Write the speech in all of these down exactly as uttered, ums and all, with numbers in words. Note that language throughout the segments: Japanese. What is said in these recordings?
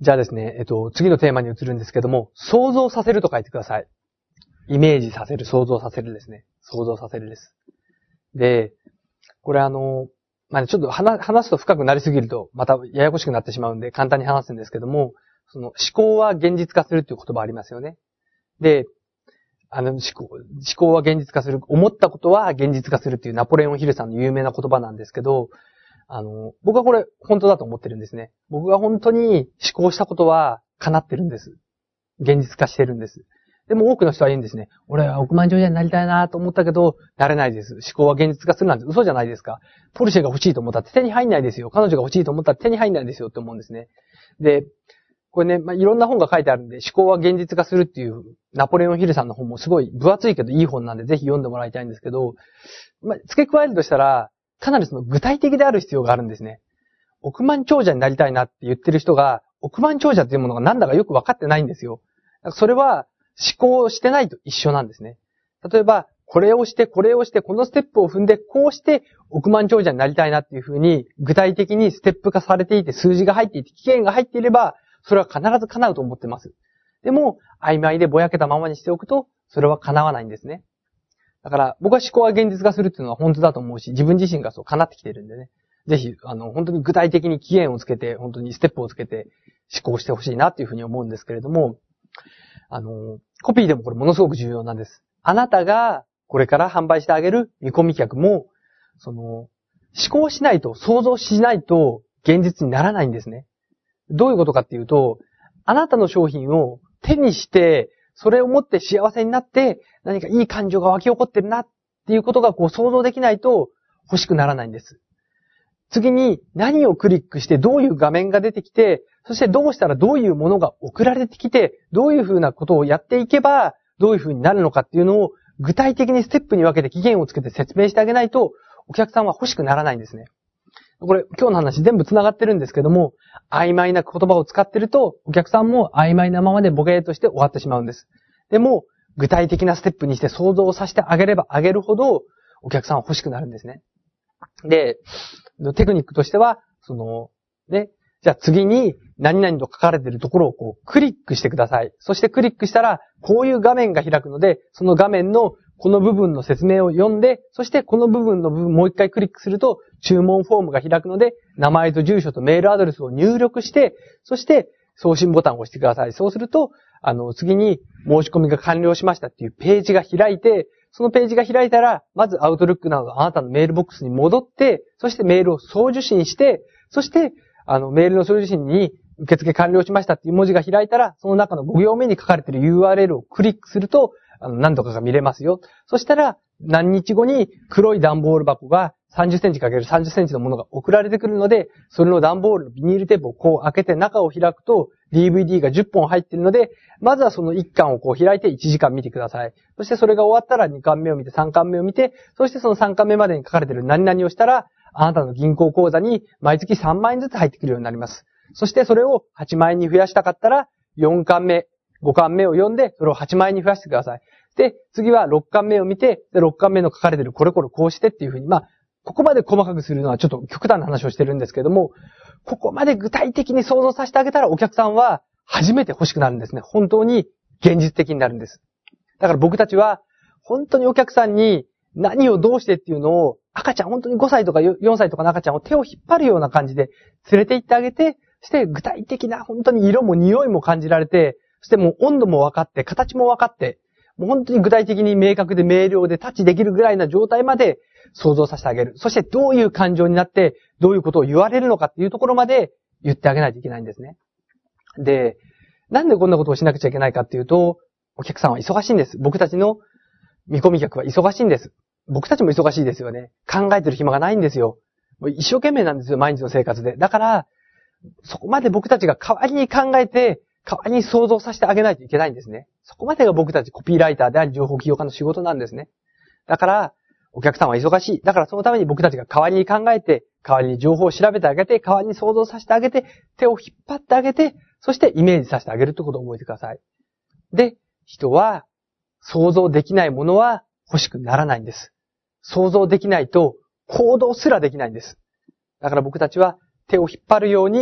じゃあですね、えっと、次のテーマに移るんですけども、想像させると書いてください。イメージさせる、想像させるですね。想像させるです。で、これあの、まあ、ちょっと話、話すと深くなりすぎると、またややこしくなってしまうんで、簡単に話すんですけども、その思考は現実化するっていう言葉ありますよね。で、あの思考、思考は現実化する、思ったことは現実化するっていうナポレオンヒルさんの有名な言葉なんですけど、あの、僕はこれ本当だと思ってるんですね。僕が本当に思考したことは叶ってるんです。現実化してるんです。でも多くの人は言うんですね。俺は億万長者になりたいなと思ったけど、なれないです。思考は現実化するなんて嘘じゃないですか。ポルシェが欲しいと思ったって手に入んないですよ。彼女が欲しいと思ったら手に入んないですよって思うんですね。で、これね、まあ、いろんな本が書いてあるんで、思考は現実化するっていうナポレオンヒルさんの本もすごい分厚いけどいい本なんでぜひ読んでもらいたいんですけど、まあ、付け加えるとしたら、かなりその具体的である必要があるんですね。億万長者になりたいなって言ってる人が、億万長者っていうものが何だかよく分かってないんですよ。それは思考してないと一緒なんですね。例えば、これをして、これをして、このステップを踏んで、こうして億万長者になりたいなっていうふうに、具体的にステップ化されていて、数字が入っていて、期限が入っていれば、それは必ず叶うと思ってます。でも、曖昧でぼやけたままにしておくと、それは叶わないんですね。だから、僕は思考は現実化するっていうのは本当だと思うし、自分自身がそう叶ってきてるんでね。ぜひ、あの、本当に具体的に期限をつけて、本当にステップをつけて思考してほしいなっていうふうに思うんですけれども、あの、コピーでもこれものすごく重要なんです。あなたがこれから販売してあげる見込み客も、その、思考しないと、想像しないと現実にならないんですね。どういうことかっていうと、あなたの商品を手にして、それを持って幸せになって、何かいい感情が湧き起こってるなっていうことがこう想像できないと欲しくならないんです。次に何をクリックしてどういう画面が出てきて、そしてどうしたらどういうものが送られてきて、どういうふうなことをやっていけばどういうふうになるのかっていうのを具体的にステップに分けて期限をつけて説明してあげないとお客さんは欲しくならないんですね。これ今日の話全部繋がってるんですけども、曖昧な言葉を使ってるとお客さんも曖昧なままでボケーとして終わってしまうんです。でも具体的なステップにして想像させてあげればあげるほどお客さんは欲しくなるんですね。で、テクニックとしては、その、ね、じゃあ次に何々と書かれているところをこうクリックしてください。そしてクリックしたら、こういう画面が開くので、その画面のこの部分の説明を読んで、そしてこの部分の部分もう一回クリックすると、注文フォームが開くので、名前と住所とメールアドレスを入力して、そして送信ボタンを押してください。そうすると、あの、次に申し込みが完了しましたっていうページが開いて、そのページが開いたら、まずアウトルックなどあなたのメールボックスに戻って、そしてメールを送受信して、そして、あの、メールの送受信に受付完了しましたっていう文字が開いたら、その中のご行目に書かれている ユーアールエル をクリックすると、あの、何とかが見れますよ。そしたら、何日後に黒い段ボール箱がさんじゅっセンチかけるさんじゅっセンチのものが送られてくるので、それの段ボールのビニールテープをこう開けて中を開くと ディーブイディー がじゅっぽん入っているので、まずはそのいっかんをこう開いていちじかん見てください。そしてそれが終わったらにかんめを見てさんかんめを見て、そしてそのさんかんめまでに書かれている何々をしたら、あなたの銀行口座に毎月さんまんえんずつ入ってくるようになります。そしてそれをはちまんえんに増やしたかったら、よんかんめ、ごかんめを読んで、それをはちまんえんに増やしてください。で、次はろっかんめを見て、でろっかんめの書かれているこれこれこうしてっていうふうに、まあ、ここまで細かくするのはちょっと極端な話をしてるんですけども、ここまで具体的に想像させてあげたらお客さんは初めて欲しくなるんですね。本当に現実的になるんです。だから僕たちは本当にお客さんに何をどうしてっていうのを赤ちゃん、本当にごさいとかよんさいとかの赤ちゃんを手を引っ張るような感じで連れて行ってあげて、そして具体的な本当に色も匂いも感じられて、そしてもう温度も分かって、形も分かって、もう本当に具体的に明確で明瞭でタッチできるぐらいな状態まで想像させてあげる。そしてどういう感情になって、どういうことを言われるのかっていうところまで言ってあげないといけないんですね。で、なんでこんなことをしなくちゃいけないかっていうと、お客さんは忙しいんです。僕たちの見込み客は忙しいんです。僕たちも忙しいですよね。考えてる暇がないんですよ。もう一生懸命なんですよ、毎日の生活で。だから、そこまで僕たちが代わりに考えて、代わりに想像させてあげないといけないんですね。そこまでが僕たちコピーライターであり情報起業家の仕事なんですね。だから、お客さんは忙しい。だからそのために僕たちが代わりに考えて、代わりに情報を調べてあげて、代わりに想像させてあげて、手を引っ張ってあげて、そしてイメージさせてあげるってことを覚えてください。で、人は想像できないものは欲しくならないんです。想像できないと行動すらできないんです。だから僕たちは手を引っ張るように、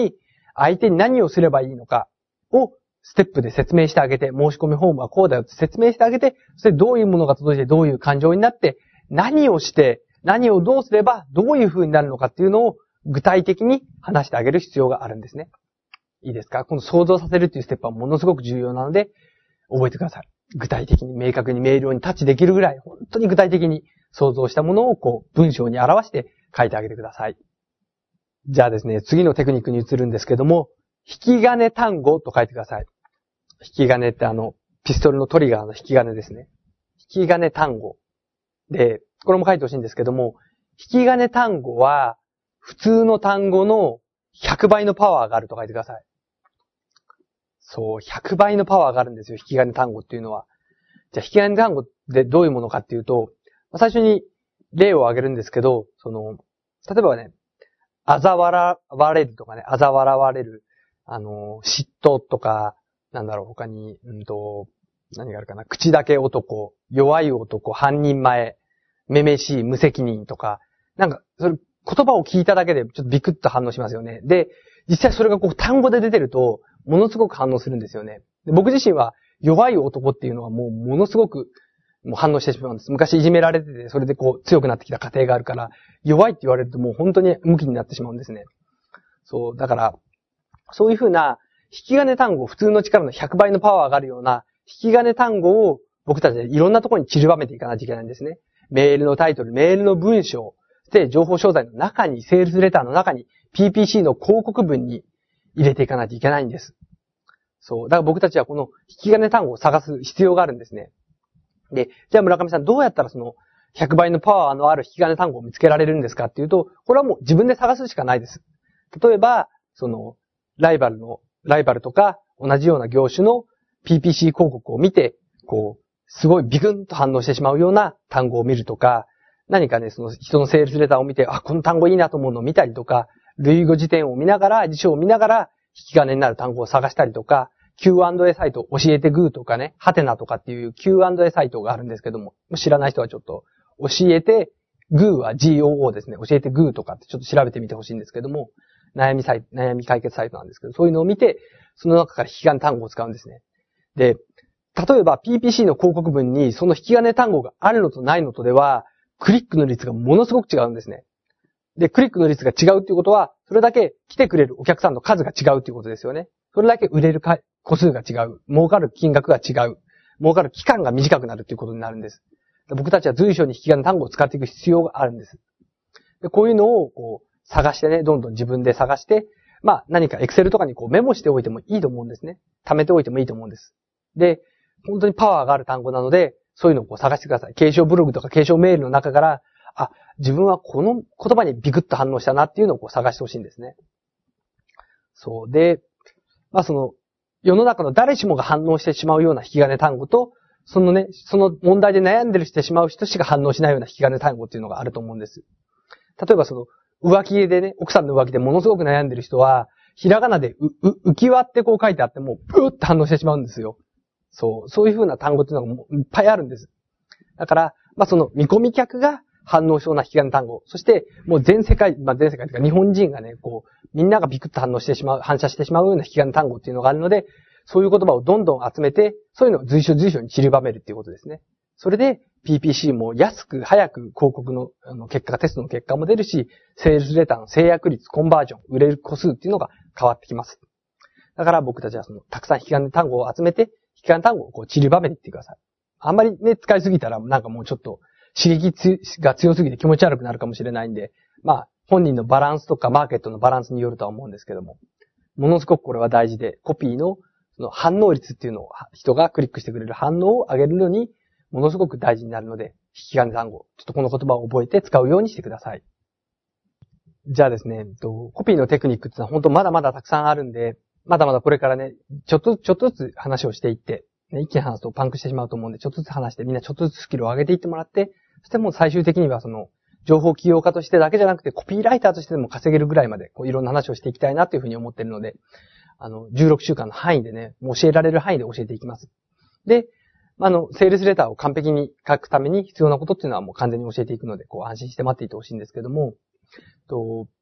相手に何をすればいいのかをステップで説明してあげて、申し込みフォームはこうだよって説明してあげて、そしてどういうものが届いてどういう感情になって、何をして、何をどうすればどういう風になるのかっていうのを具体的に話してあげる必要があるんですね。いいですか？この想像させるっていうステップはものすごく重要なので、覚えてください。具体的に明確に明瞭にタッチできるぐらい、本当に具体的に想像したものをこう文章に表して書いてあげてください。じゃあですね、次のテクニックに移るんですけども、引き金単語と書いてください。引き金ってあの、ピストルのトリガーの引き金ですね。引き金単語。で、これも書いてほしいんですけども、引き金単語は、普通の単語のひゃくばいのパワーがあると書いてください。そう、ひゃくばいのパワーがあるんですよ、引き金単語っていうのは。じゃあ、引き金単語ってどういうものかっていうと、最初に例を挙げるんですけど、その、例えばね、あざ笑われるとかね、あざ笑われる、あの、嫉妬とか、なんだろう、他に、うんと、何があるかな、口だけ男、弱い男、半人前、めめしい、無責任とか、なんか、それ、言葉を聞いただけでちょっとビクッと反応しますよね。で、実際それがこう単語で出てると、ものすごく反応するんですよね。で僕自身は弱い男っていうのはもうものすごくもう反応してしまうんです。昔いじめられてて、それでこう強くなってきた過程があるから、弱いって言われるともう本当に無気になってしまうんですね。そう、だから、そういうふうな引き金単語、普通の力のひゃくばいのパワーがあるような引き金単語を僕たちでいろんなところに散りばめていかないといけないんですね。メールのタイトル、メールの文章、で、情報商材の中に、セールスレターの中に、ピーピーシー の広告文に入れていかないといけないんです。そう。だから僕たちはこの引き金単語を探す必要があるんですね。で、じゃあ村上さんどうやったらそのひゃくばいのパワーのある引き金単語を見つけられるんですかっていうと、これはもう自分で探すしかないです。例えば、その、ライバルの、ライバルとか同じような業種の ピーピーシー 広告を見て、こう、すごいビクンと反応してしまうような単語を見るとか、何かね、その人のセールスレターを見て、あ、この単語いいなと思うのを見たりとか、類語辞典を見ながら、辞書を見ながら、引き金になる単語を探したりとか、キューアンドエー サイト、教えてグーとかね、ハテナとかっていう キューアンドエー サイトがあるんですけども、知らない人はちょっと、教えて、グーは ジーオーオー ですね。教えてグーとかってちょっと調べてみてほしいんですけども、悩みサイト、悩み解決サイトなんですけど、そういうのを見て、その中から引き金単語を使うんですね。で、例えば ピーピーシー の広告文にその引き金単語があるのとないのとでは、クリックの率がものすごく違うんですね。で、クリックの率が違うっていうことは、それだけ来てくれるお客さんの数が違うっていうことですよね。それだけ売れる個数が違う。儲かる金額が違う。儲かる期間が短くなるっていうことになるんです。僕たちは随所に引き金単語を使っていく必要があるんです。で、こういうのをこう探してね、どんどん自分で探して、まあ何か Excel とかにこうメモしておいてもいいと思うんですね。貯めておいてもいいと思うんです。で、本当にパワーがある単語なので、そういうのをこう探してください。継承ブログとか継承メールの中から、あ、自分はこの言葉にビクッと反応したなっていうのをこう探してほしいんですね。そう。で、まあその、世の中の誰しもが反応してしまうような引き金単語と、そのね、その問題で悩んでるしてしまう人しか反応しないような引き金単語っていうのがあると思うんです。例えばその、浮気でね、奥さんの浮気でものすごく悩んでる人は、ひらがなでう、う、浮き輪ってこう書いてあっても、ブーって反応してしまうんですよ。そう、そういう風な単語っていうのがもういっぱいあるんです。だから、まあその見込み客が反応しそうな引き金単語、そしてもう全世界、まあ全世界というか日本人がね、こう、みんながビクッと反応してしまう、反射してしまうような引き金単語っていうのがあるので、そういう言葉をどんどん集めて、そういうのを随所随所に散りばめるっていうことですね。それで ピーピーシー も安く早く広告のあの結果、テストの結果も出るし、セールスレターの制約率、コンバージョン、売れる個数っていうのが変わってきます。だから僕たちはその、たくさん引き金単語を集めて、引き金単語をこう散りばめていってください。あんまりね、使いすぎたらなんかもうちょっと刺激が強すぎて気持ち悪くなるかもしれないんで、まあ、本人のバランスとかマーケットのバランスによるとは思うんですけども、ものすごくこれは大事で、コピーのその反応率っていうのを、人がクリックしてくれる反応を上げるのに、ものすごく大事になるので、引き金単語、ちょっとこの言葉を覚えて使うようにしてください。じゃあですね、コピーのテクニックってのは本当まだまだたくさんあるんで、まだまだこれからね、ちょっと、ちょっとずつ話をしていって、ね、一気に話すとパンクしてしまうと思うんで、ちょっとずつ話して、みんなちょっとずつスキルを上げていってもらって、そしてもう最終的にはその、情報起業家としてだけじゃなくて、コピーライターとしてでも稼げるぐらいまで、こういろんな話をしていきたいなというふうに思っているので、あの、じゅうろくしゅうかんの範囲でね、もう教えられる範囲で教えていきます。で、あの、セールスレターを完璧に書くために必要なことっていうのはもう完全に教えていくので、こう安心して待っていてほしいんですけども、と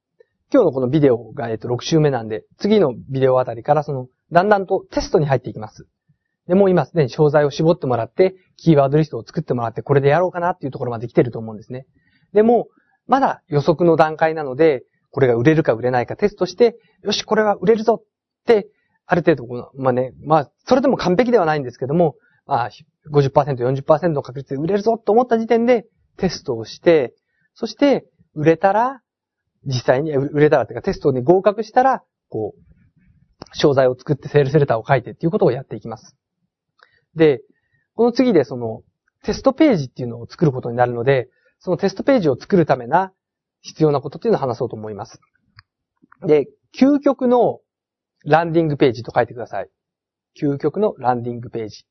今日のこのビデオが、えっと、ろく週目なんで、次のビデオあたりからその、だんだんとテストに入っていきます。で、もう今すでに商材を絞ってもらって、キーワードリストを作ってもらって、これでやろうかなっていうところまで来てると思うんですね。でも、まだ予測の段階なので、これが売れるか売れないかテストして、よし、これは売れるぞって、ある程度この、まあね、まあ、それでも完璧ではないんですけども、まあ、ごじゅっパーセント、よんじゅっパーセント の確率で売れるぞと思った時点でテストをして、そして、売れたら、実際に売れたらっていうかテストに合格したら、こう、商材を作ってセールスレターを書いてっていうことをやっていきます。で、この次でそのテストページっていうのを作ることになるので、そのテストページを作るためな必要なことっていうのを話そうと思います。で、究極のランディングページと書いてください。究極のランディングページ。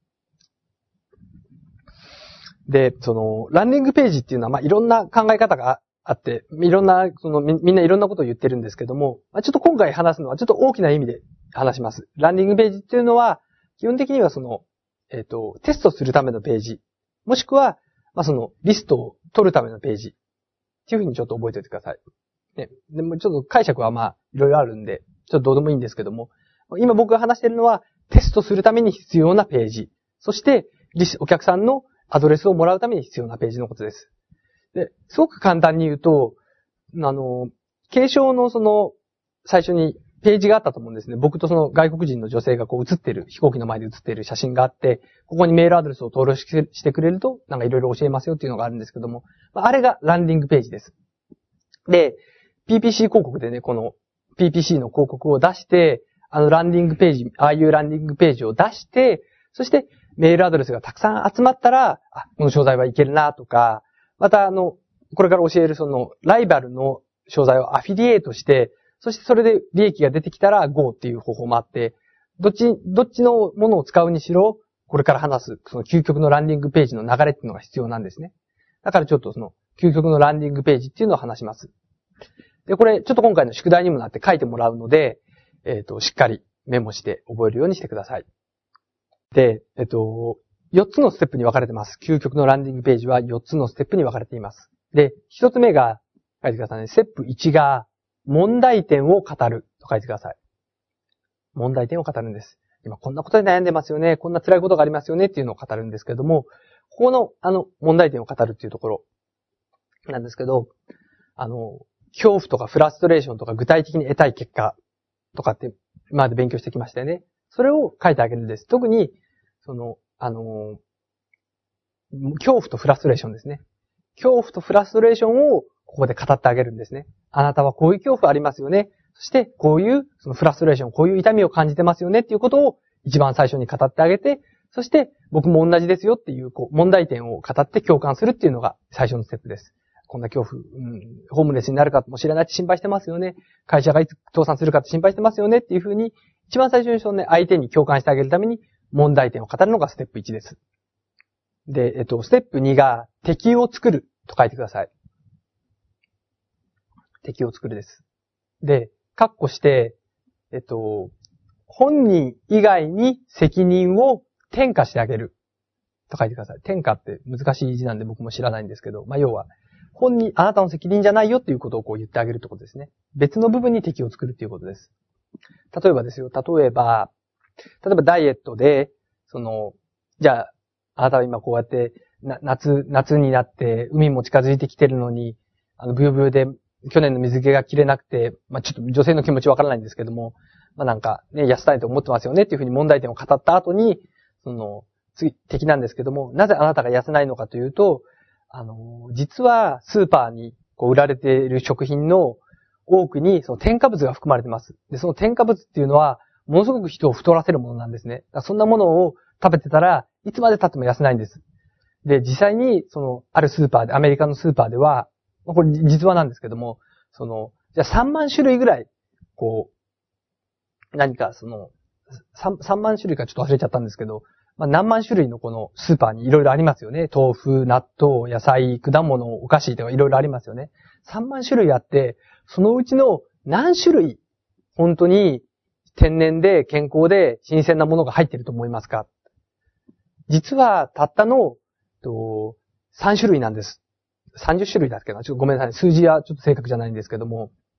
で、その、ランディングページっていうのは、まあ、いろんな考え方があって、いろんな、そのみ、みんないろんなことを言ってるんですけども、まあ、ちょっと今回話すのはちょっと大きな意味で話します。ランディングページっていうのは、基本的にはその、えっと、テストするためのページ、もしくは、まあ、その、リストを取るためのページ、っていうふうにちょっと覚えておいてください。ね。でもちょっと解釈はまあ、いろいろあるんで、ちょっとどうでもいいんですけども、今僕が話しているのは、テストするために必要なページ、そして、お客さんのアドレスをもらうために必要なページのことです。で、すごく簡単に言うと、あの、継承のその、最初にページがあったと思うんですね。僕とその外国人の女性がこう写ってる、飛行機の前で写ってる写真があって、ここにメールアドレスを登録してくれると、なんかいろいろ教えますよっていうのがあるんですけども、あれがランディングページです。で、ピーピーシー 広告でね、この ピーピーシー の広告を出して、あのランディングページ、ああいうランディングページを出して、そしてメールアドレスがたくさん集まったら、あ、この商材はいけるなとか、またあの、これから教えるそのライバルの商材をアフィリエイトして、そしてそれで利益が出てきたら ゴー っていう方法もあって、どっち、どっちのものを使うにしろ、これから話す、その究極のランディングページの流れっていうのが必要なんですね。だからちょっとその、究極のランディングページっていうのを話します。で、これ、ちょっと今回の宿題にもなって書いてもらうので、えっと、しっかりメモして覚えるようにしてください。で、えっと、よっつのステップに分かれてます。究極のランディングページはよっつのステップに分かれています。で、ひとつめが、書いてくださいね。ステップいちが、問題点を語ると書いてください。問題点を語るんです。今こんなことで悩んでますよね。こんな辛いことがありますよねっていうのを語るんですけども、ここの、あの、問題点を語るっていうところなんですけど、あの、恐怖とかフラストレーションとか具体的に得たい結果とかって今まで勉強してきましたよね。それを書いてあげるんです。特に、その、あの、恐怖とフラストレーションですね。恐怖とフラストレーションをここで語ってあげるんですね。あなたはこういう恐怖ありますよね。そして、こういう、そのフラストレーション、こういう痛みを感じてますよねっていうことを一番最初に語ってあげて、そして、僕も同じですよっていう、こう、問題点を語って共感するっていうのが最初のステップです。こんな恐怖、うん、ホームレスになるかもしれないって心配してますよね。会社がいつ倒産するかって心配してますよねっていうふうに、一番最初にそのね、相手に共感してあげるために問題点を語るのがステップいちです。で、えっと、ステップにが敵を作ると書いてください。敵を作るです。で、括弧して、えっと、本人以外に責任を転嫁してあげると書いてください。転嫁って難しい字なんで僕も知らないんですけど、まあ、要は、本人、あなたの責任じゃないよっていうことをこう言ってあげるってことですね。別の部分に敵を作るっていうことです。例えばですよ、例えば、例えばダイエットで、その、じゃあ、あなたは今こうやって、な夏、夏になって海も近づいてきてるのに、あの、ブヨブヨで去年の水気が切れなくて、まあ、ちょっと女性の気持ちわからないんですけども、まあ、なんかね、痩せたいと思ってますよねっていうふうに問題点を語った後に、その、次、敵なんですけども、なぜあなたが痩せないのかというと、あの、実はスーパーにこう売られている食品の多くにその添加物が含まれてます。で、その添加物っていうのは、ものすごく人を太らせるものなんですね。だからそんなものを食べてたらいつまで経っても痩せないんです。で、実際に、その、あるスーパーで、アメリカのスーパーでは、これ実話なんですけども、その、じゃあさんまん種類ぐらい、こう、何かその、3, 3万種類かちょっと忘れちゃったんですけど、まあ、何万種類のこのスーパーにいろいろありますよね。豆腐、納豆、野菜、果物、お菓子とかいろいろありますよね。さんまん種類あって、そのうちの何種類、本当に天然で健康で新鮮なものが入っていると思いますか？実はたったのとさん種類なんです。さんじゅっ種類だっけな。ちょっとごめんなさい。数字はちょっと正確じゃないんですけども。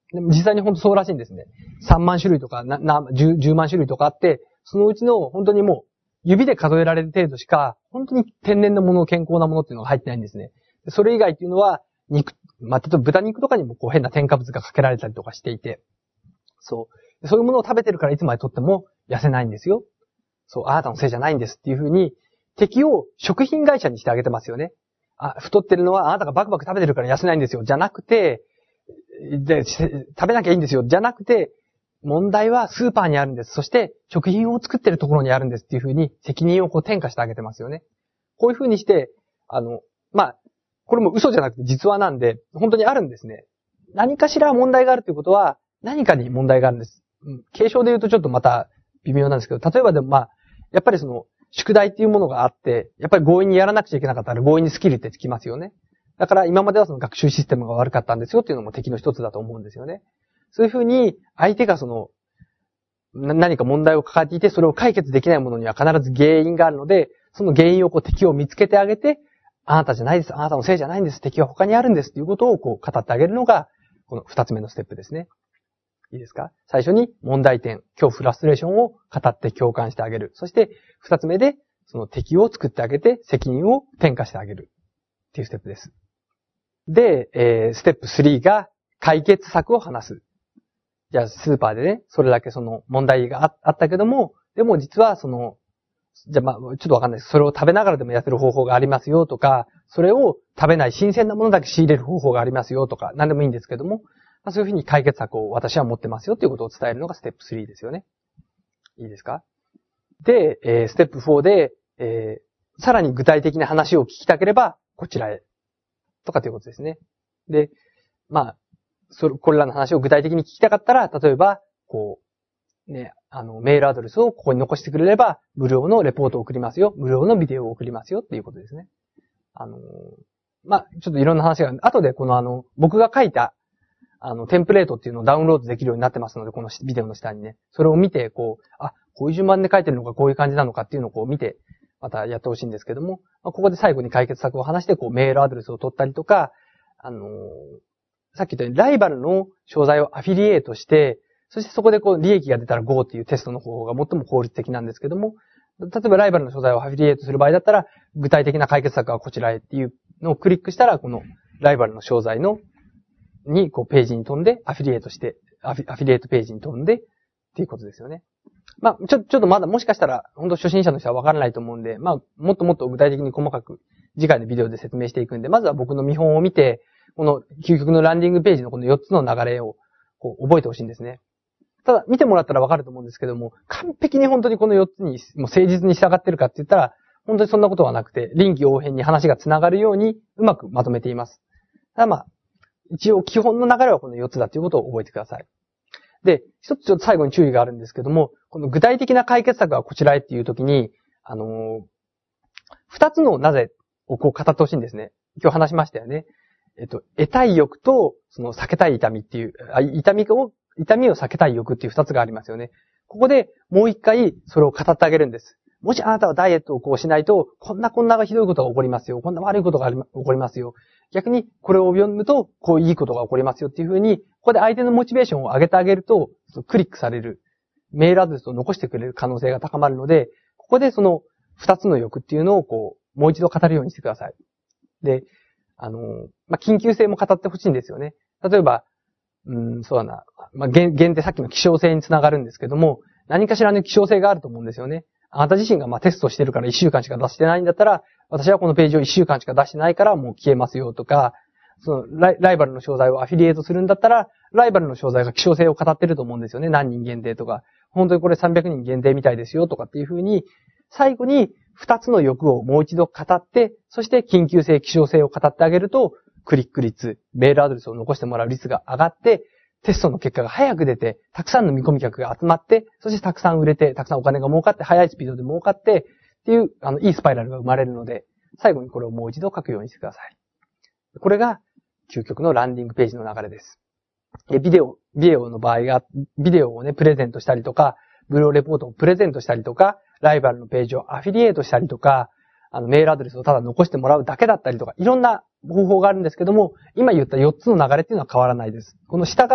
でも実際に本当そうらしいんですね。さんまん種類とか、な、な、じゅう、じゅうまん種類とかあって、そのうちの本当にもう指で数えられる程度しか、本当に天然のもの、健康なものっていうのが入ってないんですね。それ以外っていうのは、肉、まあ、例えば豚肉とかにもこう変な添加物がかけられたりとかしていて、そう。そういうものを食べてるからいつまでとっても痩せないんですよ。そう、あなたのせいじゃないんですっていうふうに、敵を食品会社にしてあげてますよね。あ、太ってるのはあなたがバクバク食べてるから痩せないんですよ。じゃなくて、で、食べなきゃいいんですよ。じゃなくて、問題はスーパーにあるんです。そして食品を作ってるところにあるんですっていうふうに責任をこう転嫁してあげてますよね。こういうふうにして、あの、まあ、これも嘘じゃなくて実話なんで、本当にあるんですね。何かしら問題があるということは、何かに問題があるんです。うん、継承で言うとちょっとまた微妙なんですけど、例えばでもまあ、やっぱりその、宿題っていうものがあって、やっぱり強引にやらなくちゃいけなかったら強引にスキルってつきますよね。だから今まではその学習システムが悪かったんですよっていうのも敵の一つだと思うんですよね。そういうふうに、相手がその、何か問題を抱えていて、それを解決できないものには必ず原因があるので、その原因をこう敵を見つけてあげて、あなたじゃないです。あなたのせいじゃないんです。敵は他にあるんです。ということをこう語ってあげるのが、この二つ目のステップですね。いいですか？最初に問題点、恐怖、フラストレーションを語って共感してあげる。そして二つ目で、その敵を作ってあげて責任を転嫁してあげる。っていうステップです。で、えー、ステップスリーが解決策を話す。じゃあスーパーでね、それだけその問題が あ, あったけども、でも実はその、じゃあまあ、ちょっとわかんないです。それを食べながらでも痩せる方法がありますよとか、それを食べない新鮮なものだけ仕入れる方法がありますよとか、何でもいいんですけども、まあ、そういうふうに解決策を私は持ってますよということを伝えるのがステップスリーですよね。いいですか？で、えー、ステップフォーで、えー、さらに具体的な話を聞きたければ、こちらへ。とかということですね。で、まあ、それ、これらの話を具体的に聞きたかったら、例えば、こう、ね、あの、メールアドレスをここに残してくれれば、無料のレポートを送りますよ。無料のビデオを送りますよっていうことですね。あの、まあ、ちょっといろんな話がある。後でこのあの、僕が書いた、あの、テンプレートっていうのをダウンロードできるようになってますので、このビデオの下にね。それを見て、こう、あ、こういう順番で書いてるのか、こういう感じなのかっていうのをこう見て、またやってほしいんですけども、まあ、ここで最後に解決策を話して、こう、メールアドレスを取ったりとか、あのー、さっき言ったように、ライバルの商材をアフィリエイトして、そしてそこでこう、利益が出たら ゴー っていうテストの方法が最も効率的なんですけども、例えばライバルの商材をアフィリエイトする場合だったら、具体的な解決策はこちらへっていうのをクリックしたら、このライバルの商材の、に、こう、ページに飛んで、アフィリエイトして、アフィ、アフィリエイトページに飛んで、っていうことですよね。まあ、ちょ、ちょっとまだもしかしたら、本当初心者の人はわからないと思うんで、まあ、もっともっと具体的に細かく、次回のビデオで説明していくんで、まずは僕の見本を見て、この究極のランディングページのこのよっつの流れを、こう、覚えてほしいんですね。ただ、見てもらったらわかると思うんですけども、完璧に本当にこのよっつに、もう誠実に従ってるかって言ったら、本当にそんなことはなくて、臨機応変に話が繋がるように、うまくまとめています。ただまあ、一応基本の流れはこのよっつだということを覚えてください。で、一つちょっと最後に注意があるんですけども、この具体的な解決策はこちらへっていうときに、あのー、二つのなぜをこう語ってほしいんですね。今日話しましたよね。えっと、得たい欲と、その避けたい痛みっていう、痛みを、痛みを避けたい欲っていう二つがありますよね。ここでもう一回それを語ってあげるんです。もしあなたはダイエットをこうしないと、こんなこんなひどいことが起こりますよ。こんな悪いことが起こりますよ。逆にこれを読むと、こういいことが起こりますよっていうふうに、ここで相手のモチベーションを上げてあげると、クリックされる、メールアドレスを残してくれる可能性が高まるので、ここでその二つの欲っていうのをこう、もう一度語るようにしてください。で、あの、まあ、緊急性も語ってほしいんですよね。例えば、うん、そうだな。まあ、限定さっきの希少性につながるんですけども、何かしらの希少性があると思うんですよね。あなた自身がまあテストしてるからいっしゅうかんしか出してないんだったら、私はこのページをいっしゅうかんしか出してないからもう消えますよとか、そのライ、ライバルの商材をアフィリエイトするんだったら、ライバルの商材が希少性を語ってると思うんですよね。何人限定とか。本当にこれさんびゃくにん限定みたいですよとかっていう風に、最後に二つの欲をもう一度語って、そして緊急性、希少性を語ってあげると、クリック率、メールアドレスを残してもらう率が上がって、テストの結果が早く出て、たくさんの見込み客が集まって、そしてたくさん売れて、たくさんお金が儲かって、早いスピードで儲かって、っていう、あの、いいスパイラルが生まれるので、最後にこれをもう一度書くようにしてください。これが、究極のランディングページの流れです。で、ビデオ、ビデオの場合が、ビデオをね、プレゼントしたりとか、無料レポートをプレゼントしたりとか、ライバルのページをアフィリエイトしたりとか、あの、メールアドレスをただ残してもらうだけだったりとか、いろんな方法があるんですけども、今言ったよっつの流れっていうのは変わらないです。この下が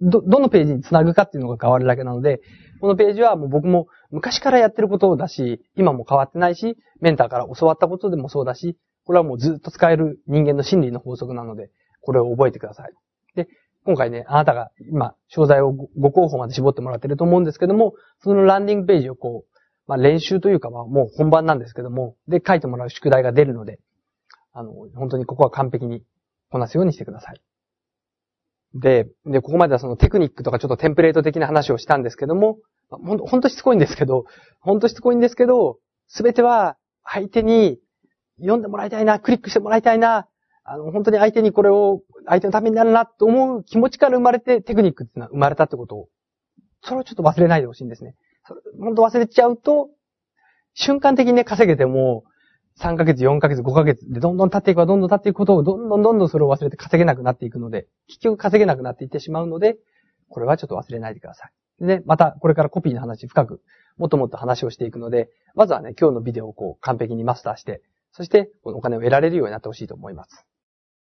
ど、どのページに繋ぐかっていうのが変わるだけなので、このページはもう僕も昔からやってることだし、今も変わってないし、メンターから教わったことでもそうだし、これはもうずっと使える人間の心理の法則なので、これを覚えてください。で、今回ね、あなたが今、商材をご候補まで絞ってもらってると思うんですけども、そのランディングページをこう、まあ練習というかはもう本番なんですけども、で書いてもらう宿題が出るので、あの、本当にここは完璧にこなすようにしてください。で、で、ここまではそのテクニックとかちょっとテンプレート的な話をしたんですけども、ほんと、ほんとしつこいんですけど、ほんとしつこいんですけど、すべては相手に読んでもらいたいな、クリックしてもらいたいな、あの、本当に相手にこれを、相手のためになるなと思う気持ちから生まれてテクニックっていうのは生まれたってことを、それをちょっと忘れないでほしいんですね。それ本当忘れちゃうと、瞬間的にね、稼げても、さんかげつ、よんかげつ、ごかげつでどんどん経っていくわ、どんどん経っていくことを、どんどんどんどんそれを忘れて稼げなくなっていくので、結局稼げなくなっていってしまうので、これはちょっと忘れないでください。で、またこれからコピーの話深く、もっともっと話をしていくので、まずはね、今日のビデオをこう完璧にマスターして、そしてこのお金を得られるようになってほしいと思います。